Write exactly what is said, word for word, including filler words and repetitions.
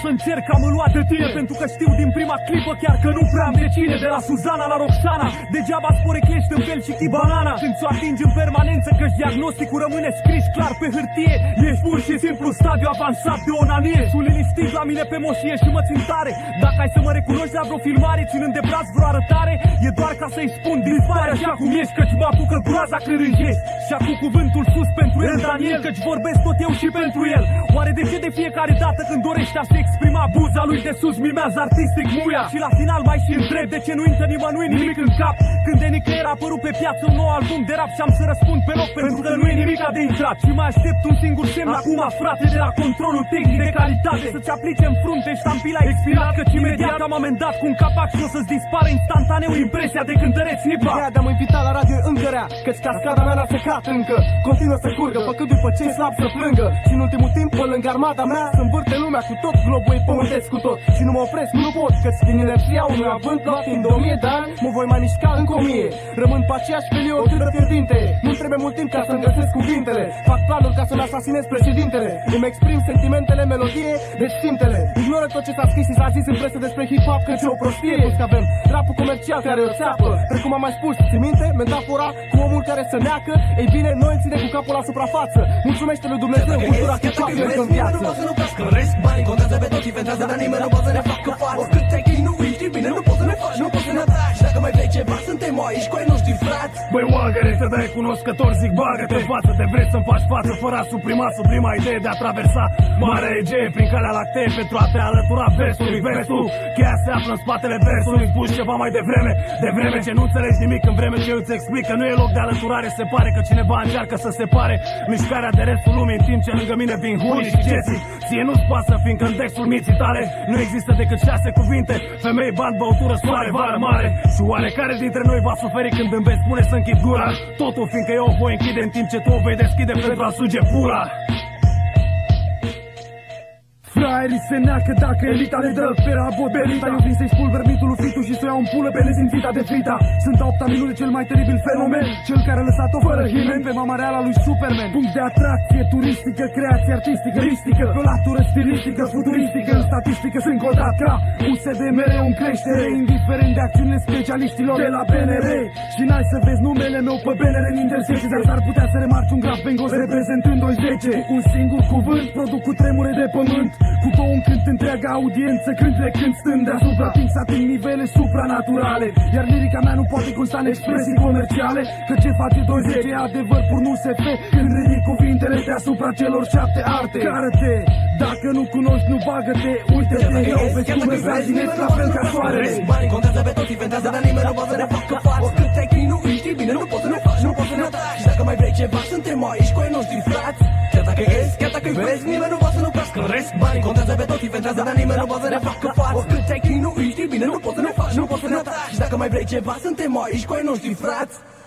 să încerc, am luat de tine, pentru că știu din prima clipă chiar că nu prea am de cine. De la Suzana la Roxana, degeaba sporeclești în fel și ti banana. Când ți-o atingi în permanență, că-și diagnosticul rămâne scris clar pe hârtie. Ești pur și simplu stadiu avansat de onanie. Sunt liniștit la mine pe moșie și mă țin tare. Dacă ai să mă recunoști la vreo filmare, ținând de braț vreo arătare, e doar ca să-i spun, dispare așa cum ești, căci mă apucă groaza când rânjești. Și acum cuvântul sus pentru el, Daniel, căci vorbesc tot eu și pentru el. Oare de ce de fiecare dată când dorește a se exprima, buza lui de sus mimează artistic muia? Și la final mai și întreb de ce nu intră nimănui nimic în cap, când de nicăieri a apărut pe piață un nou album de rap și am să răspund pe loc, pentru că nu e nimic de intrat. Și mai aștept un singur semn acum, frate, de la controlul tehnic de calitate, să-ți aplice în frunte ștampila expirat, căci imediat am amendat cu un capac și o să-ți dispară instantaneu impresia de cântăreț hip-hop. De am invitat la radio încă rea, căci cascada mea n-a secat încă, continuă să curgă, făcând după cei slab să plângă. Și în ultimul timp, pe lângă armada mea, să învârte lumea cu tot, globul e pământesc cu tot. Și nu mă opresc, nu pot, căci din inerția unui avânt luat timp de o mie de ani, mă voi mai mișca încă o mie. Rămân pe aceeași felie o târă fierbinte, nu trebuie mult timp ca să-mi găsesc cuvintele. Fac planul ca să-mi asasinez președintele, îmi exprim sentimentele, melodie, deci simtele. Ignoră tot ce s-a scris și s-a zis în presă despre hip-hop, căci e o prostie. Plus că avem rapul comercial care e o țeapă, precum am mai spus, ți minte metafora cu omul care se neacă? Ei bine, noi îl ține cu capul la suprafață. Mulțumește lui Dumnezeu cultura că toate în viață. Nu poți să nu faci că rest bani, contează pe toți, inventează, dar nimeni nu poate să ne facă față. Oricât te chin, nu știi bine, nu poți să ne faci, nu poți să ne tragi. Dacă mai vrei ceva, suntem aici cu ai noștri frați. Băi, oagăre, te dai cunoscător, zic bagă-te în față, te vrei să-mi faci față fără a suprima sublima idee de a traversa Marea Egee prin calea lactee pentru a te alătura versului. Versul, cheia se află în spatele versului, spus ceva mai devreme, de vreme ce nu înțelegi nimic, în vreme ce eu îți explic că nu e loc de alăturare. Se pare că cineva încearcă să separe mișcarea de restul lumii, în timp ce lângă mine vin Huni și Jesse. Ție nu-ți pasă, fiindcă în textul minții tale nu există decât șase cuvinte: femei, bani, băutură, soare, vară mare. Și oarecare dintre noi va suferi când îmi vei spune să închid gura, totul fiindcă eu o voi închide în timp ce tu o vei deschide pentru a suge pura. Fraierii se neacă dacă elita le dă pe rabot berita. Eu vin să-i spulber mitul lui Fitu și să iau în pulă pe nesimțita de frita. Sunt a opta minune cel mai teribil fenomen, cel care a lăsat-o fără himen pe mama reală lui Superman. Punct de atracție turistică, creație artistică, mistică, o latură stilistică, futuristică. În statistică sunt codat ca U S D mereu în creștere, indiferent de acțiunile specialiștilor de la B N R. Și n-ai să vezi numele meu pe B N R în intersecție, dar s-ar putea să remarci un graf bengos reprezentând o zece. Un singur cuvânt produc cu tremure de pământ, cu două încânt întreaga audiență cântele când stând deasupra, timp să ating nivele supranaturale. Iar lirica mea nu poate consta în expresii comerciale, că ce face douăzeci e adevăr pur nu se fe, când ridic cuvintele deasupra celor șapte arte. Cară-te, dacă nu cunoști, nu bagă-te, uite-te, eu vezi cum îți la fel ca soarele. Bani contează pe toți, inventează, dar nimeni nu poate să ne facă față. Oricât te chin, nu știi bine, nu poți să ne faci, nu poți să ne tragi. Dacă mai vrei ceva, suntem aici cu ai noștri frați. Chiar dacă ești, chiar dacă vezi, nimeni nu poate să nu crească rest. Bani contează pe toți, inventează, dar nimeni nu poate să ne facă față. Oricât te chin, nu știi bine, nu poți să ne faci, nu poți să ne tragi. Dacă mai vrei ceva, suntem aici cu ai noștri frați.